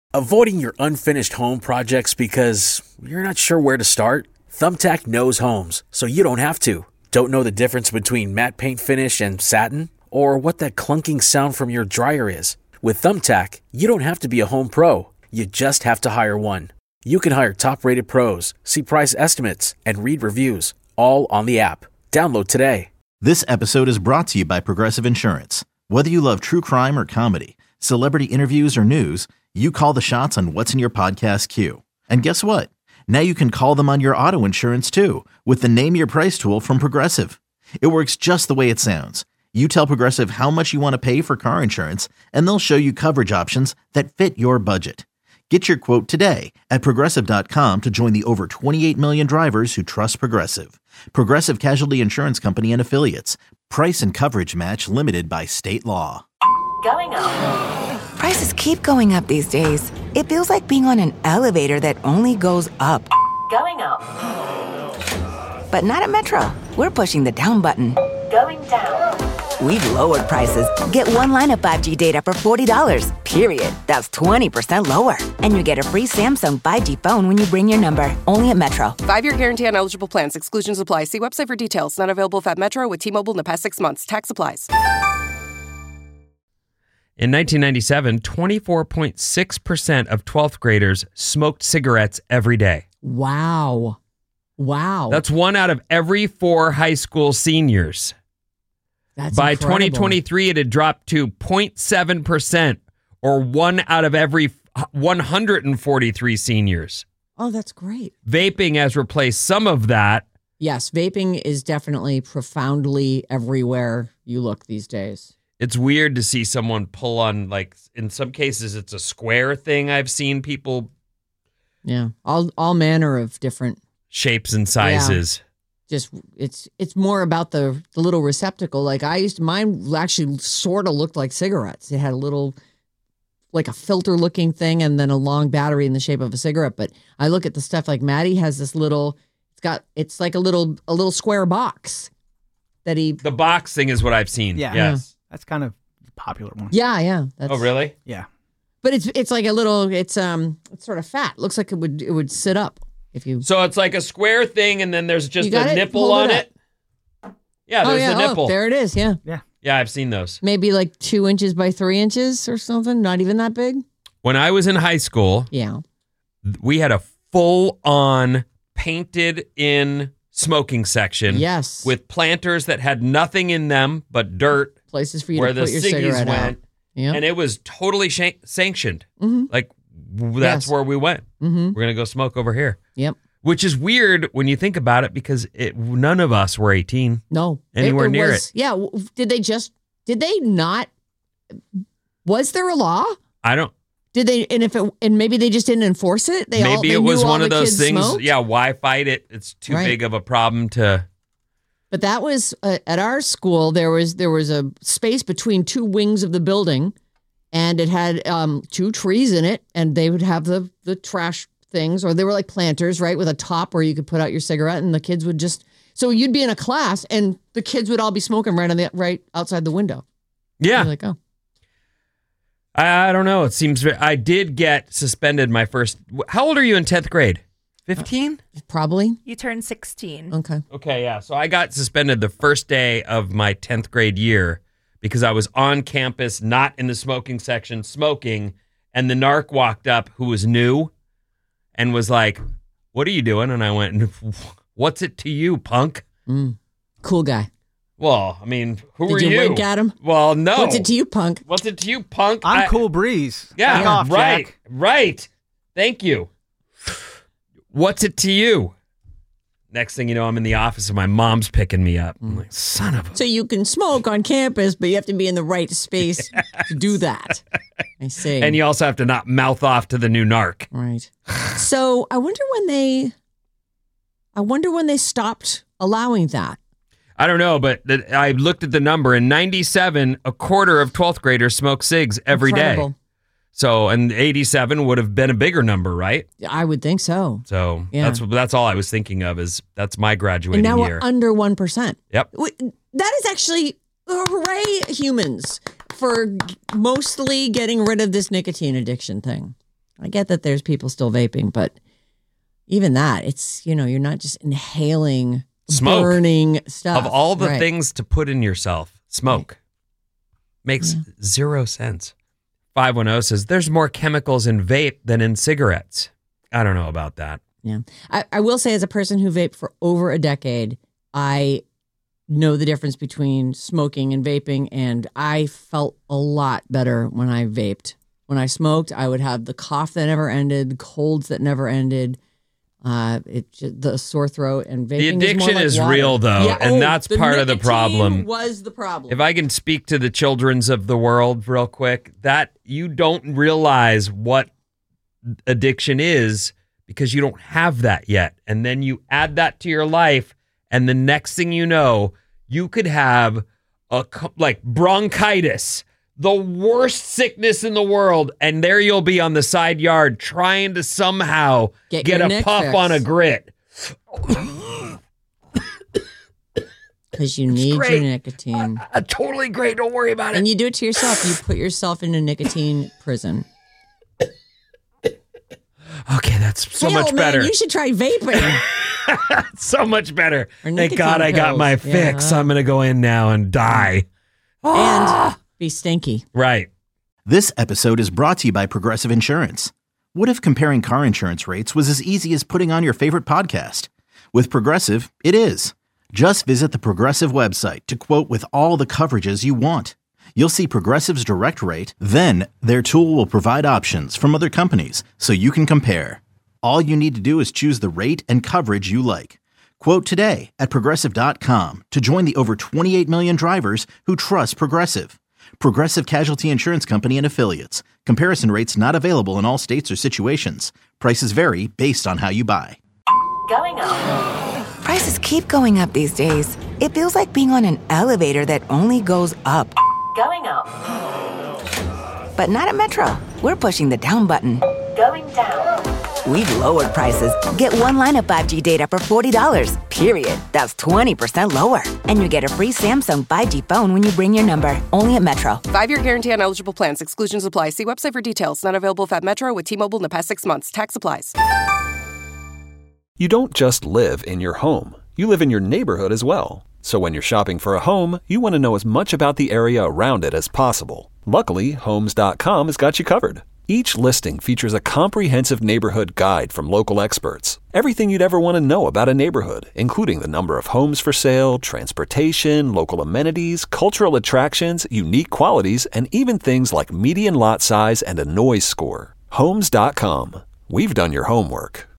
Avoiding your unfinished home projects because you're not sure where to start? Thumbtack knows homes, so you don't have to. Don't know the difference between matte paint finish and satin? Or what that clunking sound from your dryer is? With Thumbtack, you don't have to be a home pro. You just have to hire one. You can hire top-rated pros, see price estimates, and read reviews, all on the app. Download today. This episode is brought to you by Progressive Insurance. Whether you love true crime or comedy, celebrity interviews or news, you call the shots on what's in your podcast queue. And guess what? Now you can call them on your auto insurance too with the Name Your Price tool from Progressive. It works just the way it sounds. You tell Progressive how much you want to pay for car insurance, and they'll show you coverage options that fit your budget. Get your quote today at Progressive.com to join the over 28 million drivers who trust Progressive. Progressive Casualty Insurance Company and Affiliates. Price and coverage match limited by state law. Going up. Prices keep going up these days. It feels like being on an elevator that only goes up. Going up. But not at Metro. We're pushing the down button. Going down. We've lowered prices. Get one line of 5G data for $40, period. That's 20% lower. And you get a free Samsung 5G phone when you bring your number. Only at Metro. 5-year guarantee on eligible plans. Exclusions apply. See website for details. Not available if at Metro with T-Mobile in the past 6 months. Tax applies. In 1997, 24.6% of 12th graders smoked cigarettes every day. Wow. That's 1 out of every 4 high school seniors. That's By incredible. 2023, it had dropped to 0.7%, or 1 out of every 143 seniors. Oh, that's great. Vaping has replaced some of that. Yes, vaping is definitely profoundly everywhere you look these days. It's weird to see someone pull on, like, in some cases, it's a square thing. I've seen people. Yeah, all manner of different Shapes and sizes. Just it's more about the little receptacle. Like mine actually sort of looked like cigarettes. It had a little, like a filter looking thing, and then a long battery in the shape of a cigarette. But I look at the stuff like Maddie has this little. It's like a little square box that he. The box thing is what I've seen. Yeah. Yes. That's kind of a popular one. Yeah. Oh, really? Yeah. But it's like a little. It's sort of fat. Looks like it would sit up if you. So it's like a square thing, and then there's just got a it? nipple Hold on it it. Yeah, there's the nipple. Oh, there it is. Yeah. Yeah, I've seen those. Maybe like 2 inches by 3 inches or something. Not even that big. When I was in high school, Yeah. we had a full-on painted-in smoking section. Yes. With planters that had nothing in them but dirt. Places for you where to put the your ciggies cigarette out. went. Yeah. And it was totally sanctioned. Mm-hmm. Like, that's Yes. where we went. Mm-hmm. We're going to go smoke over here. Yep. Which is weird when you think about it, because none of us were 18. No. Anywhere near it. Yeah. Did they not? Was there a law? I don't. Did they? And maybe they just didn't enforce it. Maybe it was one of those things. Smoked? Yeah. Why fight it? It's too Right. big of a problem to. But that was at our school. There was a space between 2 wings of the building, and it had 2 trees in it, and they would have the trash things, or they were like planters, right, with a top where you could put out your cigarette, and the kids would just. So you'd be in a class, and the kids would all be smoking right outside the window. Yeah. You're like, oh. I don't know. It seems I did get suspended my first. How old are you in 10th grade? 15? Probably. You turned 16. Okay. Okay, yeah. So I got suspended the first day of my 10th grade year because I was on campus, not in the smoking section, smoking, and the narc walked up who was new and was like, "What are you doing?" And I went, "What's it to you, punk?" Cool guy. Well, I mean, who Did are you you? wink at him? Well, no. What's it to you, punk? What's it to you, punk? I'm Cool Breeze. Yeah, Back off, right, Jack. right. Thank you. What's it to you? Next thing you know, I'm in the office and my mom's picking me up. I'm like, son of a... So you can smoke on campus, but you have to be in the right space to do that. I see. And you also have to not mouth off to the new narc. Right. So I wonder when they stopped allowing that. I don't know, but I looked at the number. In 97, a quarter of 12th graders smoke cigs every day. Incredible. So, and 87 would have been a bigger number, right? I would think so. So Yeah. that's all I was thinking of is that's my graduating And now year. we're under 1%. Yep. That is actually, hooray, humans, for mostly getting rid of this nicotine addiction thing. I get that there's people still vaping, but even that, it's, you're not just inhaling Smoke. burning stuff. Of all the Right. things to put in yourself, smoke makes zero sense. 510 says there's more chemicals in vape than in cigarettes. I don't know about that. Yeah. I will say, as a person who vaped for over a decade, I know the difference between smoking and vaping, and I felt a lot better when I vaped. When I smoked, I would have the cough that never ended, the colds that never ended, the sore throat, and vaping. The addiction is water. real, though, Yeah, and that's the part of the problem. nicotine was the problem. If I can speak to the childrens of the world real quick, that you don't realize what addiction is because you don't have that yet. And then you add that to your life, and the next thing you know, you could have bronchitis, the worst sickness in the world, and there you'll be on the side yard trying to somehow Get get your a Nick puff fix. on a grit. Because you need great. your nicotine. Totally great. Don't worry about it. And you do it to yourself. You put yourself in a nicotine prison. Okay, that's so much man, better. You should try vaping. So much better. Or Thank God I got nicotine my pills. fix. Yeah. I'm going to go in now and die. And be stinky. Right. This episode is brought to you by Progressive Insurance. What if comparing car insurance rates was as easy as putting on your favorite podcast? With Progressive, it is. Just visit the Progressive website to quote with all the coverages you want. You'll see Progressive's direct rate, then their tool will provide options from other companies so you can compare. All you need to do is choose the rate and coverage you like. Quote today at Progressive.com to join the over 28 million drivers who trust Progressive. Progressive Casualty Insurance Company and Affiliates. Comparison rates not available in all states or situations. Prices vary based on how you buy. Going up. Prices keep going up these days. It feels like being on an elevator that only goes up. Going up. But not at Metro. We're pushing the down button. Going down. We've lowered prices. Get one line of 5G data for $40, period. That's 20% lower. And you get a free Samsung 5G phone when you bring your number. Only at Metro. 5-year guarantee on eligible plans. Exclusions apply. See website for details. Not available at Metro with T-Mobile in the past 6 months. Tax applies. You don't just live in your home. You live in your neighborhood as well. So when you're shopping for a home, you want to know as much about the area around it as possible. Luckily, Homes.com has got you covered. Each listing features a comprehensive neighborhood guide from local experts. Everything you'd ever want to know about a neighborhood, including the number of homes for sale, transportation, local amenities, cultural attractions, unique qualities, and even things like median lot size and a noise score. Homes.com. We've done your homework.